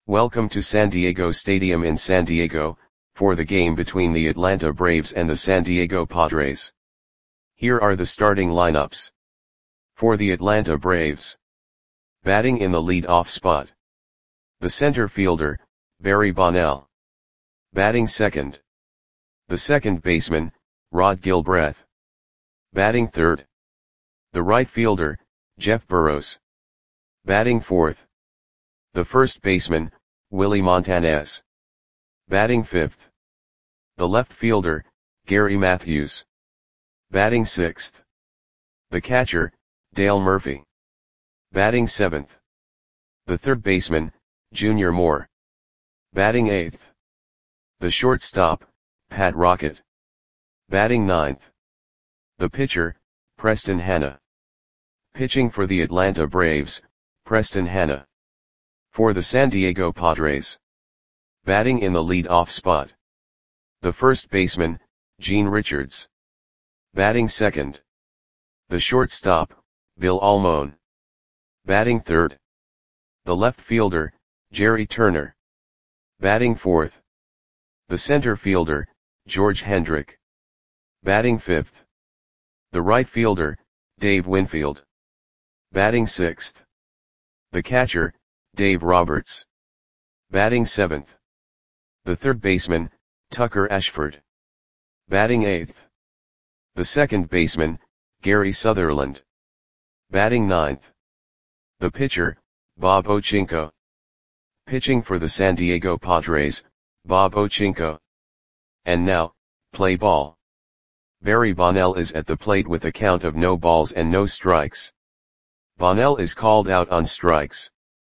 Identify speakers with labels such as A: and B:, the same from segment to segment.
A: Welcome to San Diego Stadium in San Diego, for the game between the Atlanta Braves and the San Diego Padres. Here are the starting lineups. For the Atlanta Braves. Batting in the lead-off spot. The center fielder, Barry Bonnell. Batting second. The second baseman, Rod Gilbreth. Batting third. The right fielder, Jeff Burroughs. Batting fourth. The first baseman, Willie Montanez. Batting fifth. The left fielder, Gary Matthews. Batting sixth. The catcher, Dale Murphy. Batting seventh. The third baseman, Junior Moore. Batting eighth. The shortstop, Pat Rocket. Batting ninth. The pitcher, Preston Hanna. Pitching for the Atlanta Braves, Preston Hanna. For the San Diego Padres. Batting in the lead-off spot. The first baseman, Gene Richards. Batting second. The shortstop, Bill Almon. Batting third. The left fielder, Jerry Turner. Batting fourth. The center fielder, George Hendrick. Batting fifth. The right fielder, Dave Winfield. Batting sixth. The catcher, Dave Roberts. Batting seventh. The third baseman, Tucker Ashford. Batting eighth. The second baseman, Gary Sutherland. Batting ninth. The pitcher, Bob Ochinko. Pitching for the San Diego Padres, Bob Ochinko. And now, play ball. Barry Bonnell is at the plate with a count of no balls and no strikes. Bonnell is called out on strikes.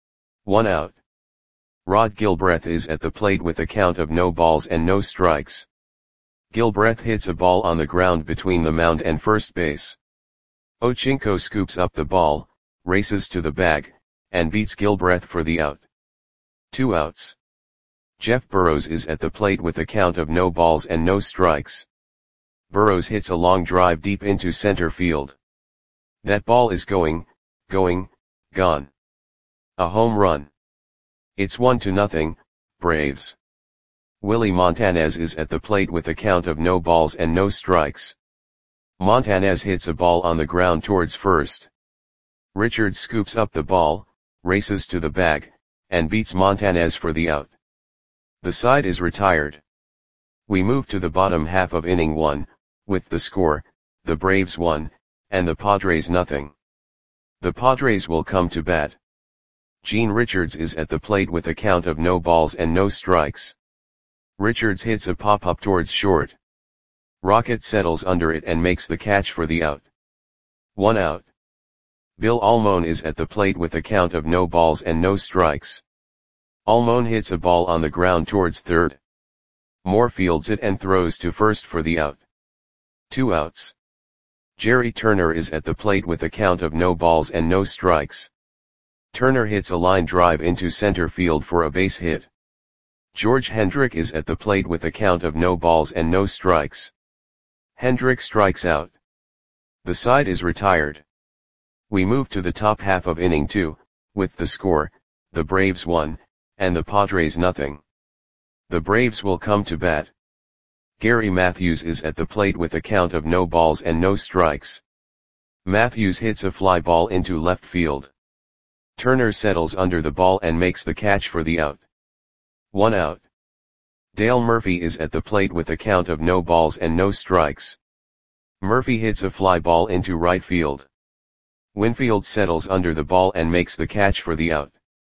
A: 1 out. Rod Gilbreth is at the plate with a count of no balls and no strikes. Gilbreth hits a ball on the ground between the mound and first base. Ochinko scoops up the ball, races to the bag, and beats Gilbreth for the out. 2 outs. Jeff Burroughs is at the plate with a count of no balls and no strikes. Burroughs hits a long drive deep into center field. That ball is gone. A home run. It's 1-0, Braves. Willie Montanez is at the plate with a count of no balls and no strikes. Montanez hits a ball on the ground towards first. Richards scoops up the ball, races to the bag, and beats Montanez for the out. The side is retired. We move to the bottom half of inning 1, with the score, the Braves 1, and the Padres nothing. The Padres will come to bat. Gene Richards is at the plate with a count of no balls and no strikes. Richards hits a pop-up towards short. Rocket settles under it and makes the catch for the out. 1 out. Bill Almon is at the plate with a count of no balls and no strikes. Almon hits a ball on the ground towards third. Moore fields it and throws to first for the out. 2 outs. Jerry Turner is at the plate with a count of no balls and no strikes. Turner hits a line drive into center field for a base hit. George Hendrick is at the plate with a count of no balls and no strikes. Hendrick strikes out. The side is retired. We move to the top half of inning 2, with the score, the Braves 1, and the Padres nothing. The Braves will come to bat. Gary Matthews is at the plate with a count of no balls and no strikes. Matthews hits a fly ball into left field. Turner settles under the ball and makes the catch for the out. 1 out. Dale Murphy is at the plate with a count of no balls and no strikes. Murphy hits a fly ball into right field. Winfield settles under the ball and makes the catch for the out.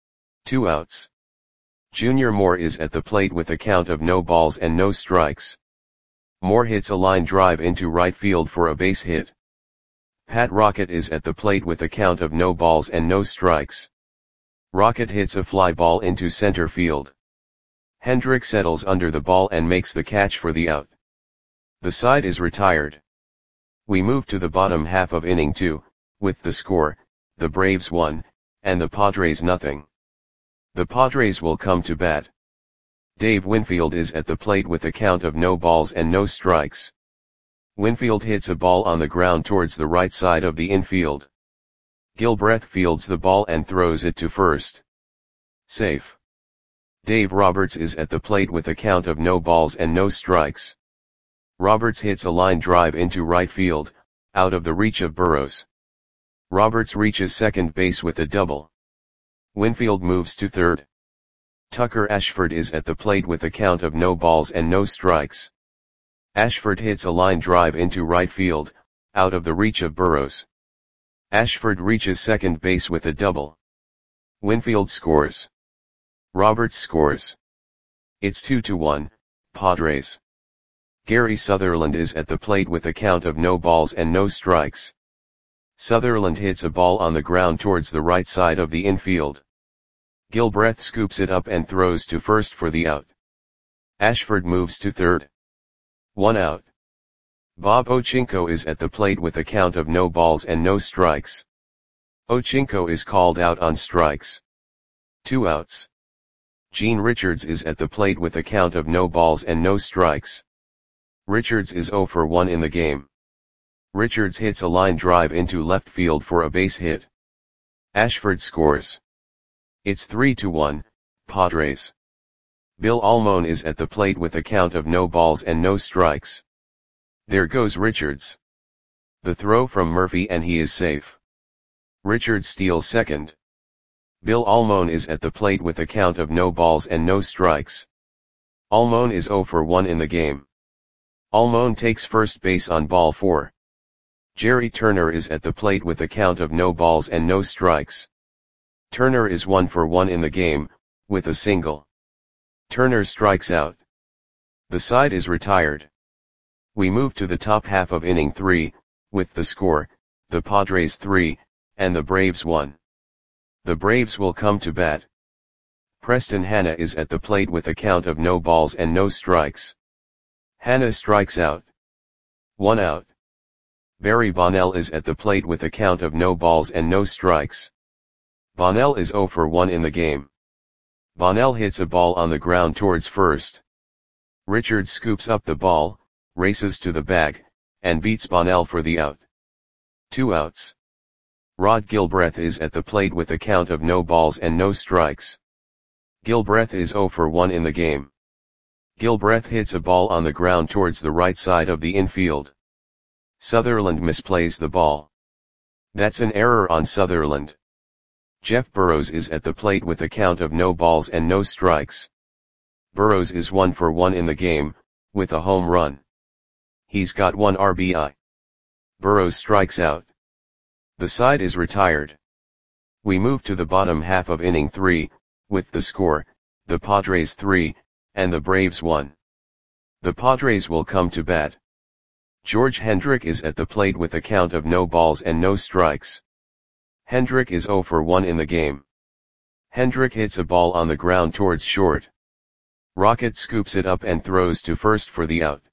A: 2 outs. Junior Moore is at the plate with a count of no balls and no strikes. Moore hits a line drive into right field for a base hit. Pat Rocket is at the plate with a count of no balls and no strikes. Rocket hits a fly ball into center field. Hendrick settles under the ball and makes the catch for the out. The side is retired. We move to the bottom half of inning 2, with the score, the Braves 1, and the Padres nothing. The Padres will come to bat. Dave Winfield is at the plate with a count of no balls and no strikes. Winfield hits a ball on the ground towards the right side of the infield. Gilbreth fields the ball and throws it to first. Safe. Dave Roberts is at the plate with a count of no balls and no strikes. Roberts hits a line drive into right field, out of the reach of Burrows. Roberts reaches second base with a double. Winfield moves to third. Tucker Ashford is at the plate with a count of no balls and no strikes. Ashford hits a line drive into right field, out of the reach of Burrows. Ashford reaches second base with a double. Winfield scores. Roberts scores. It's 2-1, Padres. Gary Sutherland is at the plate with a count of no balls and no strikes. Sutherland hits a ball on the ground towards the right side of the infield. Gilbreth scoops it up and throws to first for the out. Ashford moves to third. 1 out. Bob Ochinko is at the plate with a count of no balls and no strikes. Ochinko is called out on strikes. 2 outs. Gene Richards is at the plate with a count of no balls and no strikes. Richards is 0 for 1 in the game. Richards hits a line drive into left field for a base hit. Ashford scores. It's 3-1, Padres. Bill Almon is at the plate with a count of no balls and no strikes. There goes Richards. The throw from Murphy and he is safe. Richards steals second. Bill Almon is at the plate with a count of no balls and no strikes. Almon is 0 for 1 in the game. Almon takes first base on ball 4. Jerry Turner is at the plate with a count of no balls and no strikes. Turner is 1 for 1 in the game, with a single. Turner strikes out. The side is retired. We move to the top half of inning 3, with the score, the Padres 3, and the Braves 1. The Braves will come to bat. Preston Hanna is at the plate with a count of no balls and no strikes. Hanna strikes out. 1 out. Barry Bonnell is at the plate with a count of no balls and no strikes. Bonnell is 0 for 1 in the game. Bonnell hits a ball on the ground towards first. Richards scoops up the ball, races to the bag, and beats Bonnell for the out. 2 outs. Rod Gilbreth is at the plate with a count of no balls and no strikes. Gilbreth is 0 for 1 in the game. Gilbreth hits a ball on the ground towards the right side of the infield. Sutherland misplays the ball. That's an error on Sutherland. Jeff Burrows is at the plate with a count of no balls and no strikes. Burrows is 1 for 1 in the game, with a home run. He's got 1 RBI. Burrows strikes out. The side is retired. We move to the bottom half of inning 3, with the score, the Padres 3, and the Braves 1. The Padres will come to bat. George Hendrick is at the plate with a count of no balls and no strikes. Hendrick is 0 for 1 in the game. Hendrick hits a ball on the ground towards short. Rocket scoops it up and throws to first for the out.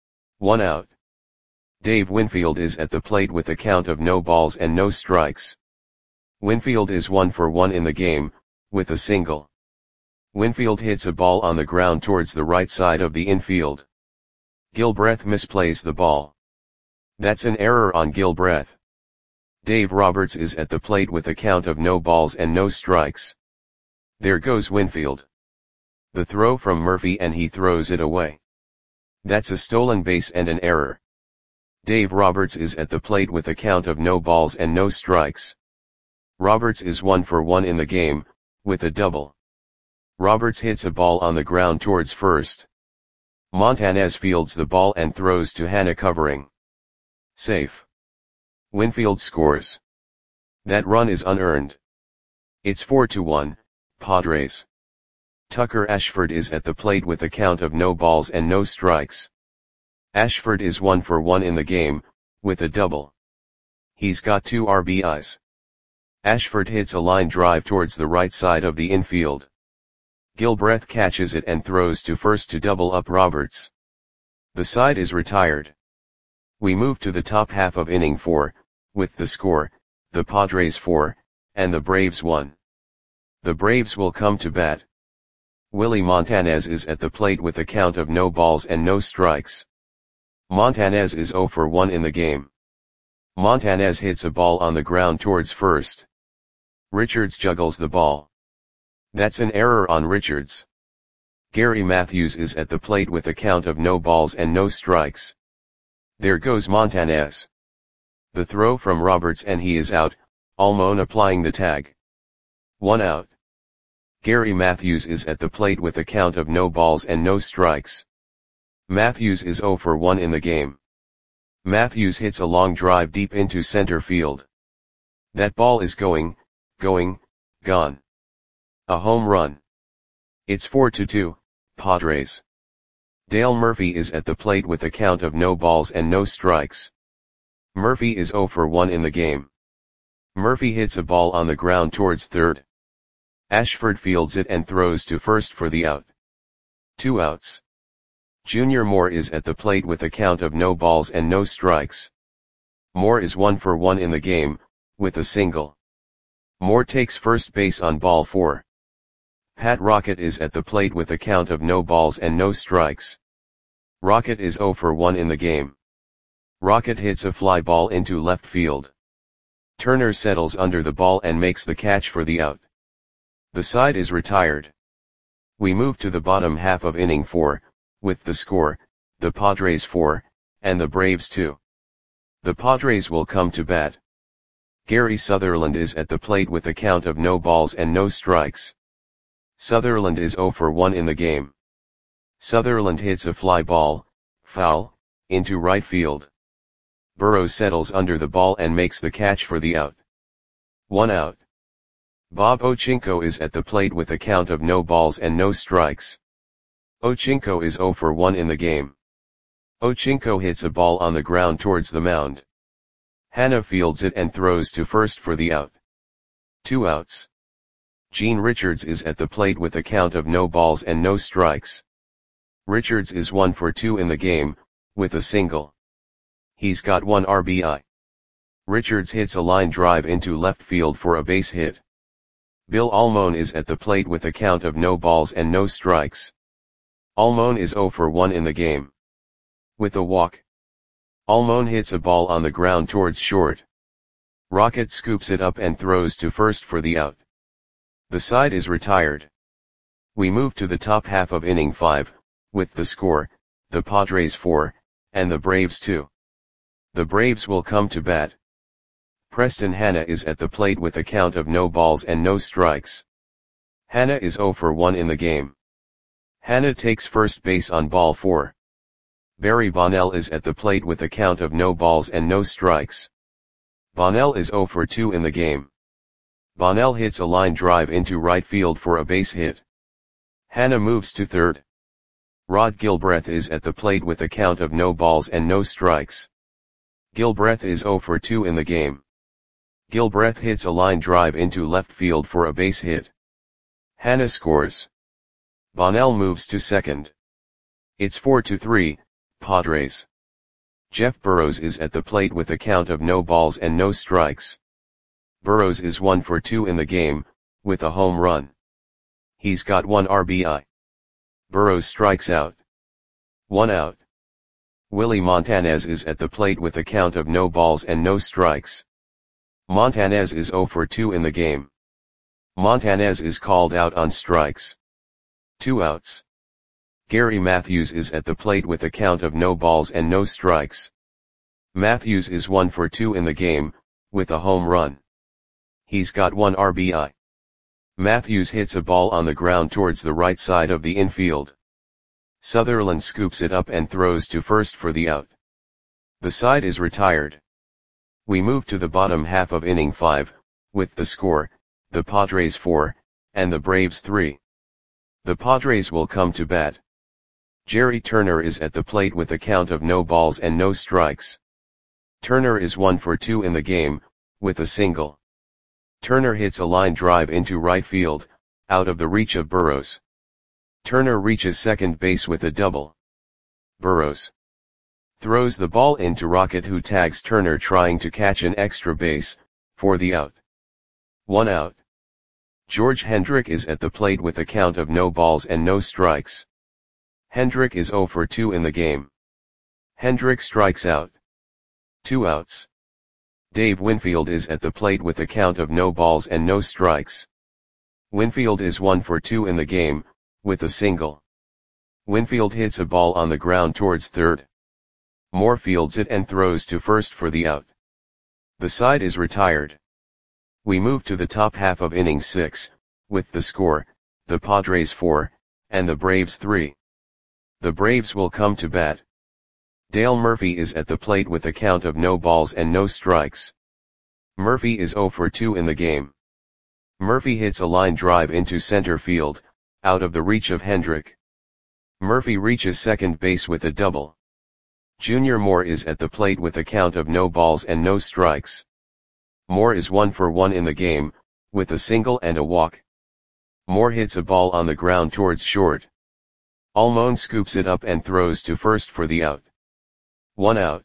A: 1 out. Dave Winfield is at the plate with a count of no balls and no strikes. Winfield is 1 for 1 in the game, with a single. Winfield hits a ball on the ground towards the right side of the infield. Gilbreth misplays the ball. That's an error on Gilbreth. Dave Roberts is at the plate with a count of no balls and no strikes. There goes Winfield. The throw from Murphy and he throws it away. That's a stolen base and an error. Dave Roberts is at the plate with a count of no balls and no strikes. Roberts is 1 for 1 in the game, with a double. Roberts hits a ball on the ground towards first. Montanez fields the ball and throws to Hanna covering. Safe. Winfield scores. That run is unearned. It's 4-1, Padres. Tucker Ashford is at the plate with a count of no balls and no strikes. Ashford is 1 for 1 in the game, with a double. He's got 2 RBIs. Ashford hits a line drive towards the right side of the infield. Gilbreth catches it and throws to first to double up Roberts. The side is retired. We move to the top half of inning 4, with the score, the Padres 4, and the Braves 1. The Braves will come to bat. Willie Montanez is at the plate with a count of no balls and no strikes. Montanez is 0 for 1 in the game. Montanez hits a ball on the ground towards first. Richards juggles the ball. That's an error on Richards. Gary Matthews is at the plate with a count of no balls and no strikes. There goes Montanez. The throw from Roberts and he is out, Almon applying the tag. 1 out. Gary Matthews is at the plate with a count of no balls and no strikes. Matthews is 0 for 1 in the game. Matthews hits a long drive deep into center field. That ball is gone. A home run. It's 4-2, Padres. Dale Murphy is at the plate with a count of no balls and no strikes. Murphy is 0 for 1 in the game. Murphy hits a ball on the ground towards third. Ashford fields it and throws to first for the out. 2 outs. Junior Moore is at the plate with a count of no balls and no strikes. Moore is 1 for 1 in the game, with a single. Moore takes first base on ball 4. Pat Rocket is at the plate with a count of no balls and no strikes. Rocket is 0 for 1 in the game. Rocket hits a fly ball into left field. Turner settles under the ball and makes the catch for the out. The side is retired. We move to the bottom half of inning 4, with the score, the Padres 4, and the Braves 2. The Padres will come to bat. Gary Sutherland is at the plate with a count of no balls and no strikes. Sutherland is 0 for 1 in the game. Sutherland hits a fly ball, foul, into right field. Burrows settles under the ball and makes the catch for the out. 1 out. Bob Ochinko is at the plate with a count of no balls and no strikes. Ochinko is 0 for 1 in the game. Ochinko hits a ball on the ground towards the mound. Hanna fields it and throws to first for the out. 2 outs. Gene Richards is at the plate with a count of no balls and no strikes. Richards is 1 for 2 in the game, with a single. He's got 1 RBI. Richards hits a line drive into left field for a base hit. Bill Almon is at the plate with a count of no balls and no strikes. Almon is 0 for 1 in the game. With a walk. Almon hits a ball on the ground towards short. Rocket scoops it up and throws to first for the out. The side is retired. We move to the top half of inning 5, with the score, the Padres 4, and the Braves 2. The Braves will come to bat. Preston Hanna is at the plate with a count of no balls and no strikes. Hanna is 0 for 1 in the game. Hanna takes first base on ball 4. Barry Bonnell is at the plate with a count of no balls and no strikes. Bonnell is 0 for 2 in the game. Bonnell hits a line drive into right field for a base hit. Hanna moves to third. Rod Gilbreth is at the plate with a count of no balls and no strikes. Gilbreth is 0 for 2 in the game. Gilbreth hits a line drive into left field for a base hit. Hanna scores. Bonnell moves to second. It's 4-3, Padres. Jeff Burrows is at the plate with a count of no balls and no strikes. Burrows is 1 for 2 in the game, with a home run. He's got 1 RBI. Burrows strikes out. 1 out. Willie Montanez is at the plate with a count of no balls and no strikes. Montanez is 0 for 2 in the game. Montanez is called out on strikes. 2 outs. Gary Matthews is at the plate with a count of no balls and no strikes. Matthews is 1 for 2 in the game, with a home run. He's got 1 RBI. Matthews hits a ball on the ground towards the right side of the infield. Sutherland scoops it up and throws to first for the out. The side is retired. We move to the bottom half of inning 5, with the score, the Padres 4, and the Braves 3. The Padres will come to bat. Jerry Turner is at the plate with a count of no balls and no strikes. Turner is 1 for 2 in the game, with a single. Turner hits a line drive into right field, out of the reach of Burrows. Turner reaches second base with a double. Burrows throws the ball into Rocket, who tags Turner trying to catch an extra base, for the out. 1 out. George Hendrick is at the plate with a count of no balls and no strikes. Hendrick is 0 for 2 in the game. Hendrick strikes out. 2 outs. Dave Winfield is at the plate with a count of no balls and no strikes. Winfield is 1 for 2 in the game, with a single. Winfield hits a ball on the ground towards third. Moore fields it and throws to first for the out. The side is retired. We move to the top half of inning 6, with the score, the Padres 4, and the Braves 3. The Braves will come to bat. Dale Murphy is at the plate with a count of no balls and no strikes. Murphy is 0 for 2 in the game. Murphy hits a line drive into center field, out of the reach of Hendrick. Murphy reaches second base with a double. Junior Moore is at the plate with a count of no balls and no strikes. Moore is 1 for 1 in the game, with a single and a walk. Moore hits a ball on the ground towards short. Almon scoops it up and throws to first for the out. 1 out.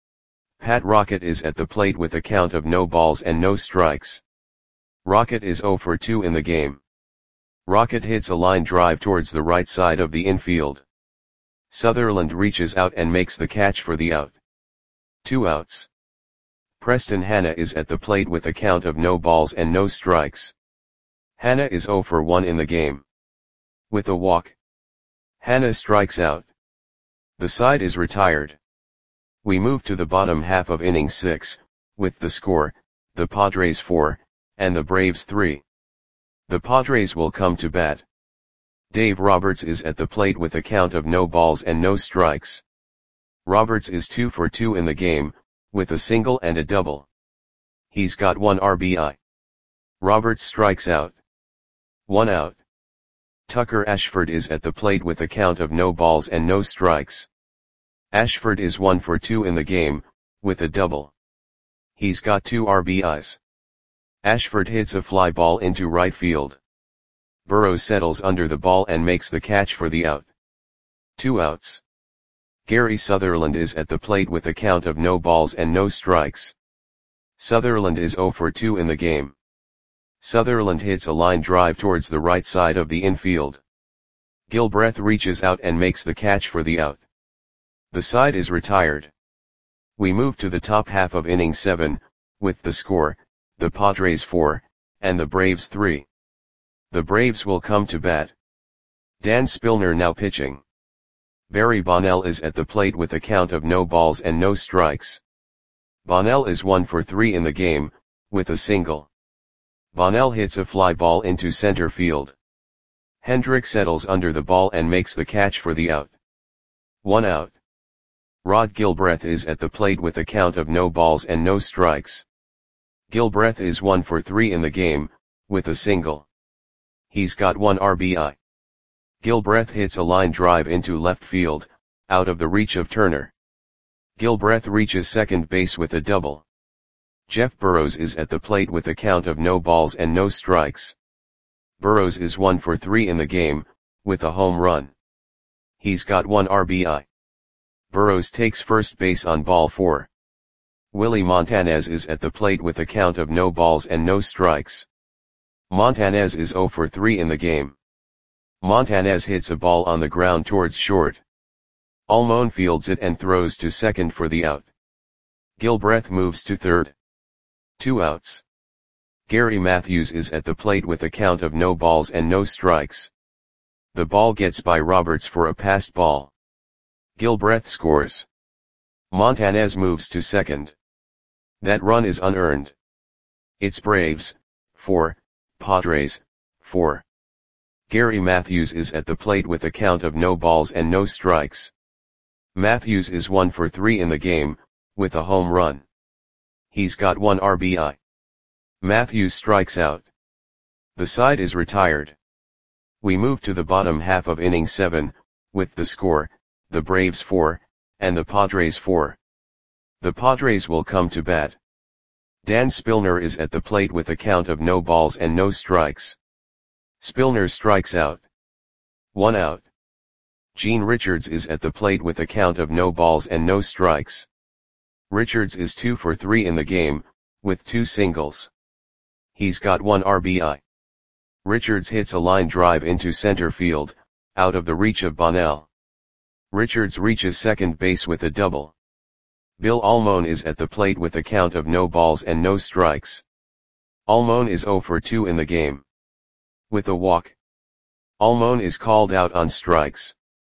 A: Pat Rocket is at the plate with a count of no balls and no strikes. Rocket is 0 for 2 in the game. Rocket hits a line drive towards the right side of the infield. Sutherland reaches out and makes the catch for the out. 2 outs. Preston Hanna is at the plate with a count of no balls and no strikes. Hanna is 0 for 1 in the game. With a walk, Hanna strikes out. The side is retired. We move to the bottom half of inning 6, with the score, the Padres 4, and the Braves 3. The Padres will come to bat. Dave Roberts is at the plate with a count of no balls and no strikes. Roberts is 2 for 2 in the game, with a single and a double. He's got 1 RBI. Roberts strikes out. 1 out. Tucker Ashford is at the plate with a count of no balls and no strikes. Ashford is 1 for 2 in the game, with a double. He's got 2 RBIs. Ashford hits a fly ball into right field. Burrows settles under the ball and makes the catch for the out. 2 outs. Gary Sutherland is at the plate with a count of no balls and no strikes. Sutherland is 0 for 2 in the game. Sutherland hits a line drive towards the right side of the infield. Gilbreth reaches out and makes the catch for the out. The side is retired. We move to the top half of inning 7, with the score, the Padres 4, and the Braves 3. The Braves will come to bat. Dan Spillner now pitching. Barry Bonnell is at the plate with a count of no balls and no strikes. Bonnell is 1 for 3 in the game, with a single. Bonnell hits a fly ball into center field. Hendrick settles under the ball and makes the catch for the out. 1 out. Rod Gilbreth is at the plate with a count of no balls and no strikes. Gilbreth is 1 for 3 in the game, with a single. He's got 1 RBI. Gilbreth hits a line drive into left field, out of the reach of Turner. Gilbreth reaches second base with a double. Jeff Burrows is at the plate with a count of no balls and no strikes. Burrows is 1 for 3 in the game, with a home run. He's got 1 RBI. Burrows takes first base on ball 4. Willie Montanez is at the plate with a count of no balls and no strikes. Montanez is 0 for 3 in the game. Montanez hits a ball on the ground towards short. Almon fields it and throws to second for the out. Gilbreth moves to third. 2 outs. Gary Matthews is at the plate with a count of no balls and no strikes. The ball gets by Roberts for a passed ball. Gilbreth scores. Montanez moves to second. That run is unearned. It's Braves 4, Padres 4. Gary Matthews is at the plate with a count of no balls and no strikes. Matthews is 1 for 3 in the game, with a home run. He's got 1 RBI. Matthews strikes out. The side is retired. We move to the bottom half of inning 7, with the score, the Braves 4, and the Padres 4. The Padres will come to bat. Dan Spillner is at the plate with a count of no balls and no strikes. Spillner strikes out. 1 out. Gene Richards is at the plate with a count of no balls and no strikes. Richards is 2 for 3 in the game, with 2 singles. He's got 1 RBI. Richards hits a line drive into center field, out of the reach of Bonnell. Richards reaches second base with a double. Bill Almon is at the plate with a count of no balls and no strikes. Almon is 0 for 2 in the game. With a walk, Almon is called out on strikes.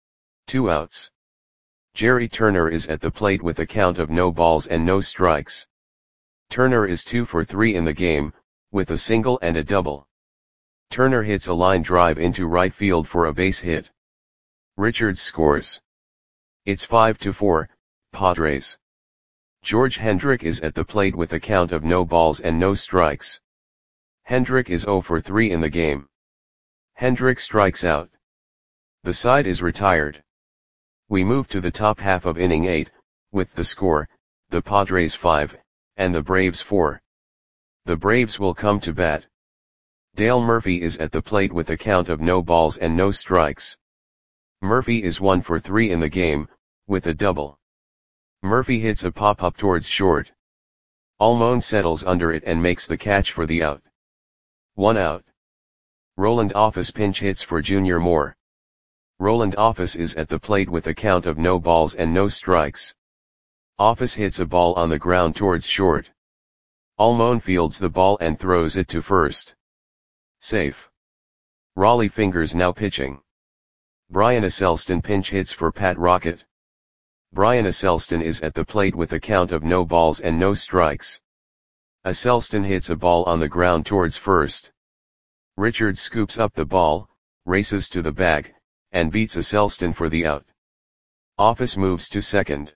A: 2 outs. Jerry Turner is at the plate with a count of no balls and no strikes. Turner is 2 for 3 in the game, with a single and a double. Turner hits a line drive into right field for a base hit. Richards scores. It's 5-4, Padres. George Hendrick is at the plate with a count of no balls and no strikes. Hendrick is 0 for 3 in the game. Hendrick strikes out. The side is retired. We move to the top half of inning 8, with the score, the Padres 5, and the Braves 4. The Braves will come to bat. Dale Murphy is at the plate with a count of no balls and no strikes. Murphy is 1 for 3 in the game, with a double. Murphy hits a pop-up towards short. Almon settles under it and makes the catch for the out. 1 out. Roland Office pinch hits for Junior Moore. Roland Office is at the plate with a count of no balls and no strikes. Office hits a ball on the ground towards short. Almon fields the ball and throws it to first. Safe. Raleigh Fingers now pitching. Brian Asselston pinch hits for Pat Rocket. Brian Asselston is at the plate with a count of no balls and no strikes. Asselston hits a ball on the ground towards first. Richards scoops up the ball, races to the bag, and beats Asselston for the out. Office moves to second.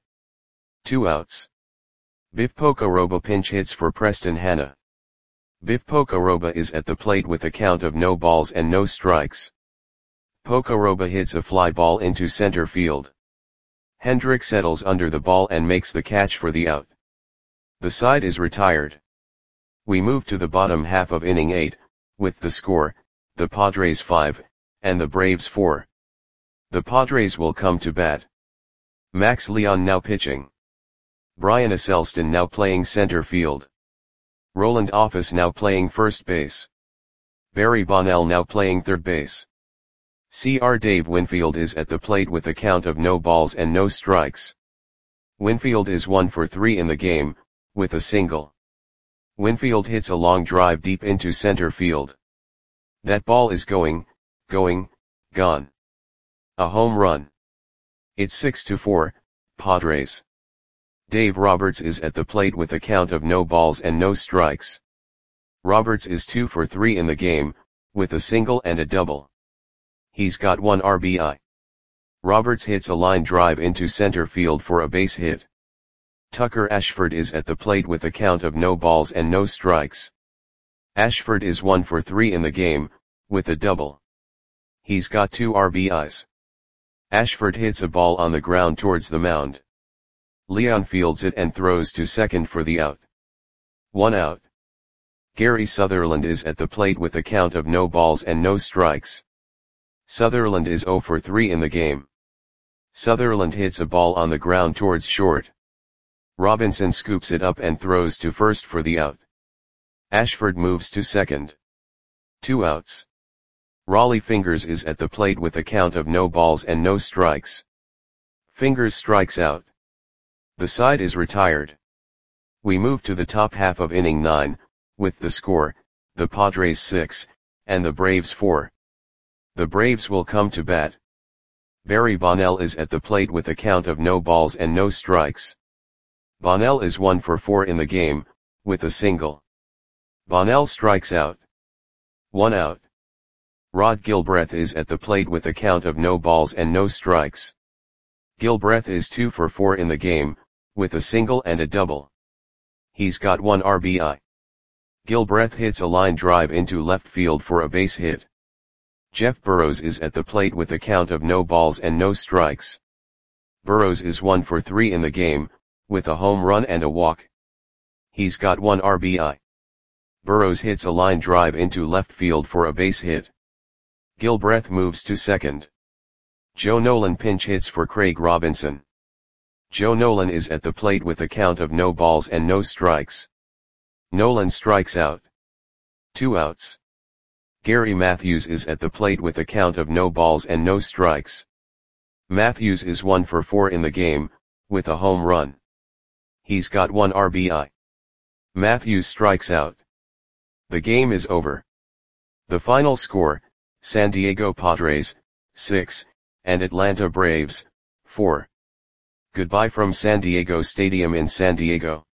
A: 2 outs. Biff Pocoroba pinch hits for Preston Hanna. Biff Pocoroba is at the plate with a count of no balls and no strikes. Pocoroba hits a fly ball into center field. Hendrick settles under the ball and makes the catch for the out. The side is retired. We move to the bottom half of inning 8, with the score, the Padres 5, and the Braves 4. The Padres will come to bat. Max Leon now pitching. Brian Asselston now playing center field. Roland Office now playing first base. Barry Bonnell now playing third base. Cr. Dave Winfield is at the plate with a count of no balls and no strikes. Winfield is 1 for 3 in the game, with a single. Winfield hits a long drive deep into center field. That ball is gone. A home run. It's 6-4, Padres. Dave Roberts is at the plate with a count of no balls and no strikes. Roberts is 2 for 3 in the game, with a single and a double. He's got 1 RBI. Roberts hits a line drive into center field for a base hit. Tucker Ashford is at the plate with a count of no balls and no strikes. Ashford is 1 for 3 in the game, with a double. He's got 2 RBIs. Ashford hits a ball on the ground towards the mound. Leon fields it and throws to second for the out. 1 out. Gary Sutherland is at the plate with a count of no balls and no strikes. Sutherland is 0 for 3 in the game. Sutherland hits a ball on the ground towards short. Robinson scoops it up and throws to first for the out. Ashford moves to second. 2 outs. Raleigh Fingers is at the plate with a count of no balls and no strikes. Fingers strikes out. The side is retired. We move to the top half of inning 9, with the score, the Padres 6, and the Braves 4. The Braves will come to bat. Barry Bonnell is at the plate with a count of no balls and no strikes. Bonnell is 1 for 4 in the game, with a single. Bonnell strikes out. 1 out. Rod Gilbreth is at the plate with a count of no balls and no strikes. Gilbreth is 2 for 4 in the game, with a single and a double. He's got 1 RBI. Gilbreth hits a line drive into left field for a base hit. Jeff Burrows is at the plate with a count of no balls and no strikes. Burrows is 1 for 3 in the game, with a home run and a walk. He's got 1 RBI. Burrows hits a line drive into left field for a base hit. Gilbreth moves to second. Joe Nolan pinch hits for Craig Robinson. Joe Nolan is at the plate with a count of no balls and no strikes. Nolan strikes out. 2 outs. Gary Matthews is at the plate with a count of no balls and no strikes. Matthews is 1 for 4 in the game, with a home run. He's got 1 RBI. Matthews strikes out. The game is over. The final score, San Diego Padres, 6, and Atlanta Braves, 4. Goodbye from San Diego Stadium in San Diego.